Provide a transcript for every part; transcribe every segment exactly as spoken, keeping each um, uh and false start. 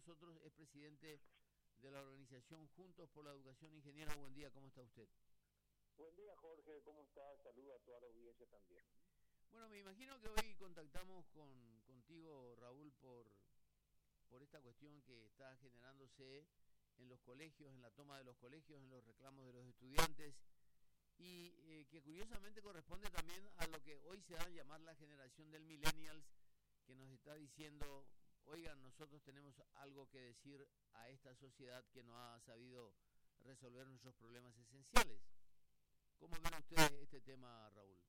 nosotros, es presidente de la organización Juntos por la Educación. Ingeniero, buen día, ¿cómo está usted? Buen día, Jorge, ¿cómo estás? Saludos a toda la audiencia también. Bueno, me imagino que hoy contactamos con contigo, Raúl, por, por esta cuestión que está generándose en los colegios, en la toma de los colegios, en los reclamos de los estudiantes, y eh, que curiosamente corresponde también a lo que hoy se da a llamar la generación del millennials, que nos está diciendo, oigan, nosotros tenemos algo que decir a esta sociedad que no ha sabido resolver nuestros problemas esenciales. ¿Cómo ven ustedes este tema, Raúl?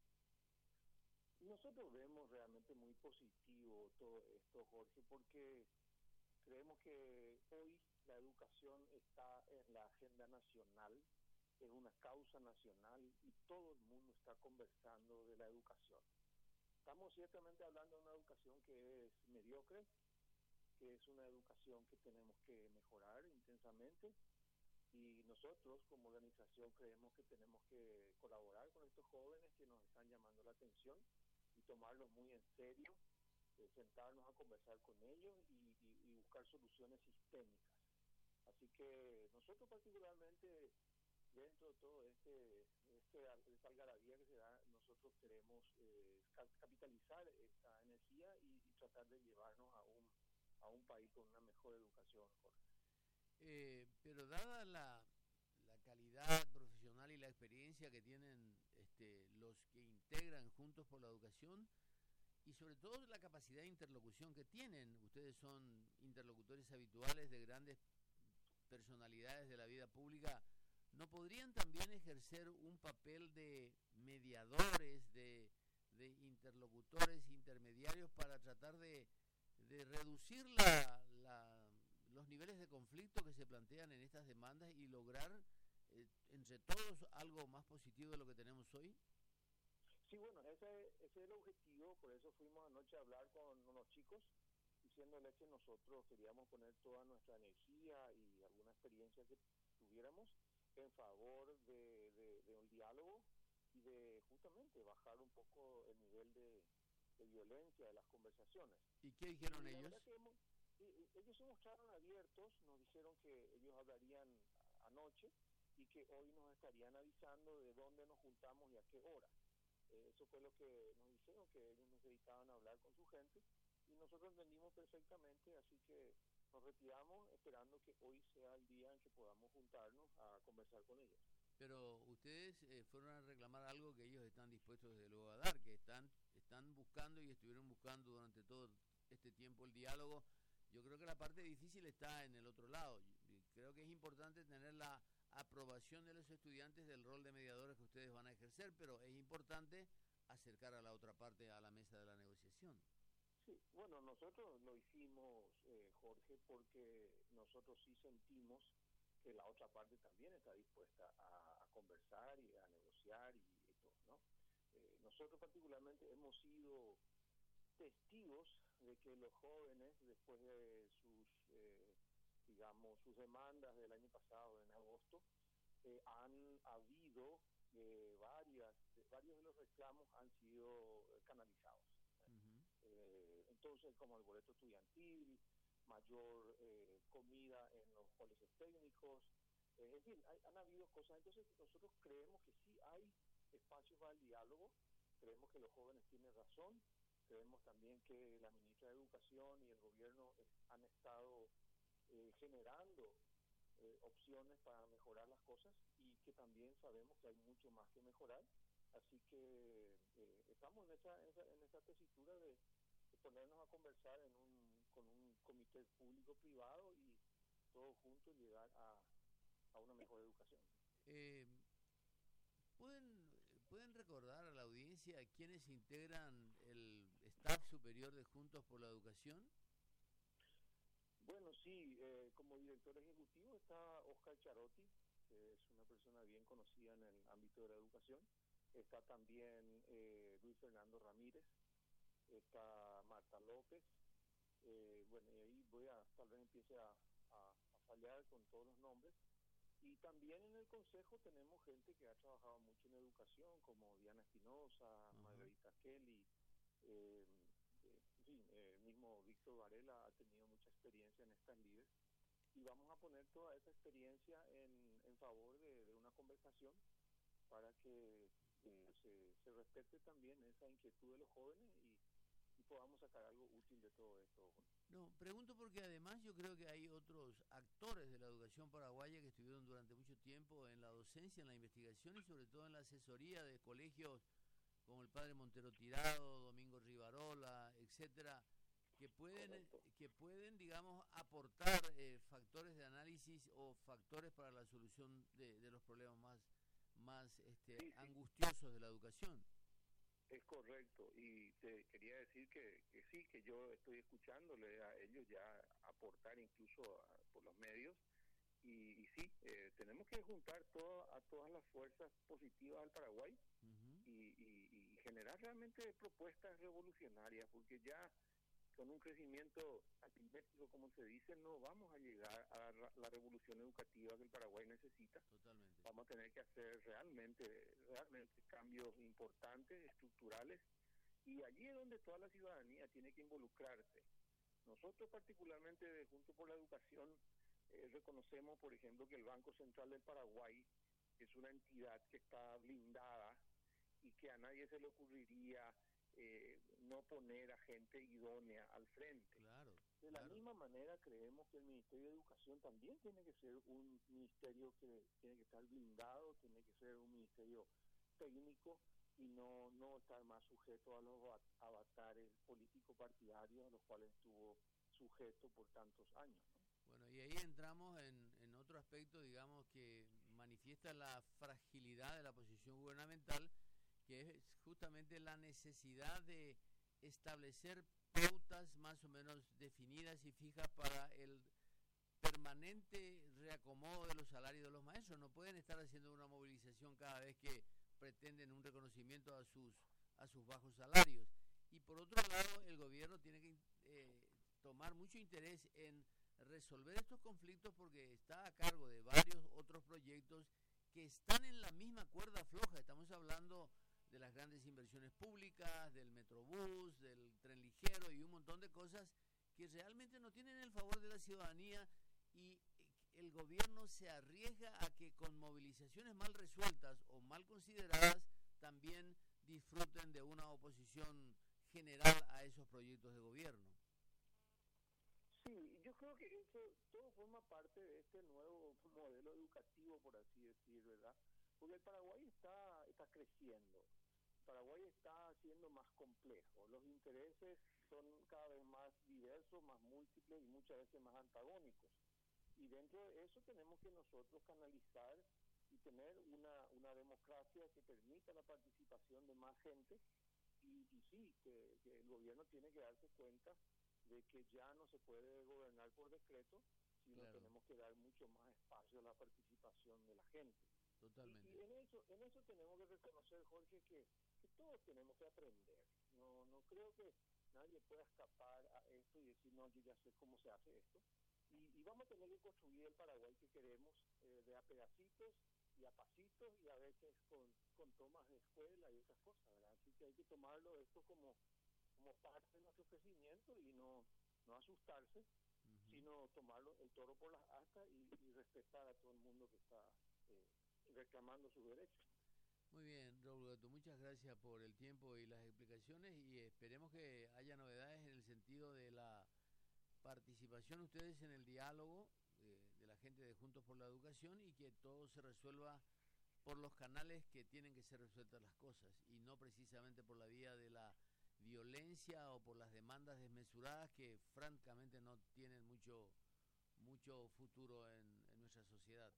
Nosotros vemos realmente muy positivo todo esto, Jorge, porque creemos que hoy la educación está en la agenda nacional, es una causa nacional y todo el mundo está conversando de la educación. Estamos ciertamente hablando de una educación que es mediocre, que es una educación que tenemos que mejorar intensamente, y nosotros como organización creemos que tenemos que colaborar con estos jóvenes que nos están llamando la atención y tomarlos muy en serio, eh, sentarnos a conversar con ellos y, y, y buscar soluciones sistémicas. Así que nosotros particularmente, dentro de todo este, este esta algarabía que se da, nosotros queremos eh, capitalizar esta energía y, y tratar de llevarnos a un, a un país con una mejor educación, Jorge. Eh, pero dada la, la calidad profesional y la experiencia que tienen este, los que integran Juntos por la Educación, y sobre todo la capacidad de interlocución que tienen, ustedes son interlocutores habituales de grandes personalidades de la vida pública, ¿no podrían también ejercer un papel de mediadores, de, de interlocutores, intermediarios para tratar de, de reducir la, la, los niveles de conflicto que se plantean en estas demandas y lograr eh, entre todos algo más positivo de lo que tenemos hoy? Sí, bueno, ese, ese es el objetivo, por eso fuimos anoche a hablar con unos chicos, diciéndoles que nosotros queríamos poner toda nuestra energía y alguna experiencia que tuviéramos en favor de, de, de un diálogo y de justamente bajar un poco el nivel de, de violencia de las conversaciones. ¿Y qué dijeron y ellos? Que hemos, y, y ellos se mostraron abiertos, nos dijeron que ellos hablarían anoche y que hoy nos estarían avisando de dónde nos juntamos y a qué hora. Eh, eso fue lo que nos dijeron, que ellos necesitaban hablar con su gente y nosotros entendimos perfectamente, así que nos retiramos esperando que hoy sea el día en que podamos juntarnos a conversar con ellos. Pero ustedes eh, fueron a reclamar algo que ellos están dispuestos desde luego a dar, que están, están buscando y estuvieron buscando durante todo este tiempo el diálogo. Yo creo que la parte difícil está en el otro lado. Creo que es importante tener la aprobación de los estudiantes del rol de mediadores que ustedes van a ejercer, pero es importante acercar a la otra parte a la mesa de la negociación. Sí, bueno, nosotros lo hicimos, eh, Jorge, porque nosotros sí sentimos que la otra parte también está dispuesta a, a conversar y a negociar y, y todo, ¿no? Eh, nosotros particularmente hemos sido testigos de que los jóvenes, después de sus, eh, digamos, sus demandas del año pasado, en agosto, eh, han habido eh, varias, de, varios de los reclamos han sido canalizados. Uh-huh. Eh, entonces, como el boleto estudiantil, mayor eh, comida en los colegios técnicos, eh, en fin, hay, han habido cosas. Entonces, nosotros creemos que sí hay espacios para el diálogo, creemos que los jóvenes tienen razón, creemos también que la ministra de Educación y el gobierno eh, han estado eh, generando eh, opciones para mejorar las cosas y que también sabemos que hay mucho más que mejorar. Así que eh, estamos en esa, en esa, en esa tesitura de, de ponernos a conversar en un, con un comité público-privado y todos juntos llegar a, a una mejor educación. Eh, ¿pueden, ¿Pueden recordar a la audiencia quiénes integran el staff superior de Juntos por la Educación? Bueno, sí, eh, como director ejecutivo está Oscar Charotti, que es una persona bien conocida en el ámbito de la educación. Está también eh, Luis Fernando Ramírez, está Marta López, eh, bueno, y ahí voy a, tal vez empiece a, a, a fallar con todos los nombres. Y también en el consejo tenemos gente que ha trabajado mucho en educación, como Diana Espinosa, uh-huh. Margarita Kelly, eh, eh, en fin, eh, mismo Víctor Varela ha tenido mucha experiencia experiencia en estas lides y vamos a poner toda esa experiencia en, en favor de, de una conversación para que eh, se, se respete también esa inquietud de los jóvenes y, y podamos sacar algo útil de todo esto. No, pregunto porque además yo creo que hay otros actores de la educación paraguaya que estuvieron durante mucho tiempo en la docencia, en la investigación y sobre todo en la asesoría de colegios como el padre Montero Tirado, Domingo Rivarola, etcétera, que pueden, que pueden, digamos, aportar eh, factores de análisis o factores para la solución de, de los problemas más, más este, sí, sí. angustiosos de la educación. Es correcto, y te quería decir que, que sí, que yo estoy escuchándole a ellos ya aportar incluso a, por los medios, y, y sí, eh, tenemos que juntar todo, a todas las fuerzas positivas al Paraguay uh-huh. y, y, y generar realmente propuestas revolucionarias, porque ya con un crecimiento asimétrico, como se dice, no vamos a llegar a la, la revolución educativa que el Paraguay necesita. Totalmente. Vamos a tener que hacer realmente, realmente cambios importantes, estructurales, y allí es donde toda la ciudadanía tiene que involucrarse. Nosotros particularmente de Juntos por la Educación eh, reconocemos, por ejemplo, que el Banco Central del Paraguay es una entidad que está blindada y que a nadie se le ocurriría Eh, no poner a gente idónea al frente. Claro, de la claro. misma manera creemos que el Ministerio de Educación también tiene que ser un ministerio que tiene que estar blindado, tiene que ser un ministerio técnico y no, no estar más sujeto a los avatares políticos partidarios a los cuales estuvo sujeto por tantos años, ¿no? Bueno, y ahí entramos en, en otro aspecto, digamos, que manifiesta la fragilidad de la posición gubernamental, que es justamente la necesidad de establecer pautas más o menos definidas y fijas para el permanente reacomodo de los salarios de los maestros. No pueden estar haciendo una movilización cada vez que pretenden un reconocimiento a sus, a sus bajos salarios. Y por otro lado, el gobierno tiene que eh, tomar mucho interés en resolver estos conflictos porque está a cargo de varios otros proyectos que están en la misma cuerda floja. Estamos hablando de las grandes inversiones públicas, del Metrobús, del tren ligero y un montón de cosas que realmente no tienen el favor de la ciudadanía y el gobierno se arriesga a que con movilizaciones mal resueltas o mal consideradas también disfruten de una oposición general a esos proyectos de gobierno. Sí, yo creo que eso todo forma parte de este nuevo modelo educativo, por así decir, ¿verdad? Porque el Paraguay está, está creciendo, el Paraguay está siendo más complejo, los intereses son cada vez más diversos, más múltiples y muchas veces más antagónicos. Y dentro de eso tenemos que nosotros canalizar y tener una, una democracia que permita la participación de más gente y, y sí, que, que el gobierno tiene que darse cuenta de que ya no se puede gobernar por decreto, sino claro. tenemos que dar mucho más espacio a la participación de la gente. Totalmente. Y, y en eso en eso tenemos que reconocer, Jorge, que, que todos tenemos que aprender. No no creo que nadie pueda escapar a esto y decir, no, yo ya sé cómo se hace esto. Y, y vamos a tener que construir el Paraguay que queremos eh, de a pedacitos y a pasitos y a veces con, con tomas de escuela y otras cosas, ¿verdad? Así que hay que tomarlo esto como, como parte de nuestro crecimiento y no, no asustarse, uh-huh. sino tomarlo el toro por las astas y, y respetar a todo el mundo que está eh, reclamando sus derechos. Muy bien, Raúl Gato, muchas gracias por el tiempo y las explicaciones y esperemos que haya novedades en el sentido de la participación ustedes en el diálogo eh, de la gente de Juntos por la Educación y que todo se resuelva por los canales que tienen que ser resueltas las cosas y no precisamente por la vía de la violencia o por las demandas desmesuradas que francamente no tienen mucho mucho futuro en, en nuestra sociedad.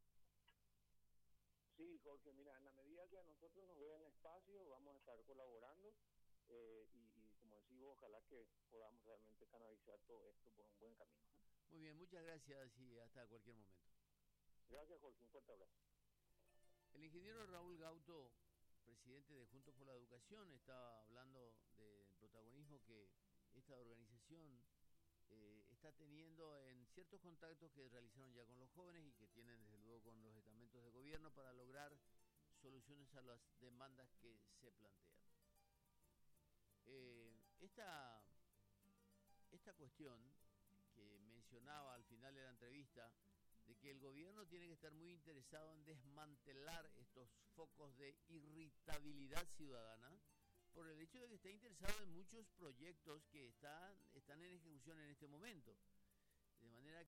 Sí, Jorge, mira, en la medida que a nosotros nos den espacio vamos a estar colaborando eh, y, y como decimos, ojalá que podamos realmente canalizar todo esto por un buen camino, ¿eh? Muy bien, muchas gracias y hasta cualquier momento. Gracias, Jorge, un fuerte abrazo. El ingeniero Raúl Gauto, presidente de Juntos por la Educación, estaba hablando del protagonismo que esta organización eh, está teniendo en ciertos contactos que realizaron ya con los jóvenes y que tienen desde luego con los estamentos de gobierno para lograr soluciones a las demandas que se plantean. Eh, esta, esta cuestión que mencioné mencionaba al final de la entrevista, de que el gobierno tiene que estar muy interesado en desmantelar estos focos de irritabilidad ciudadana, por el hecho de que está interesado en muchos proyectos que están, están en ejecución en este momento. De manera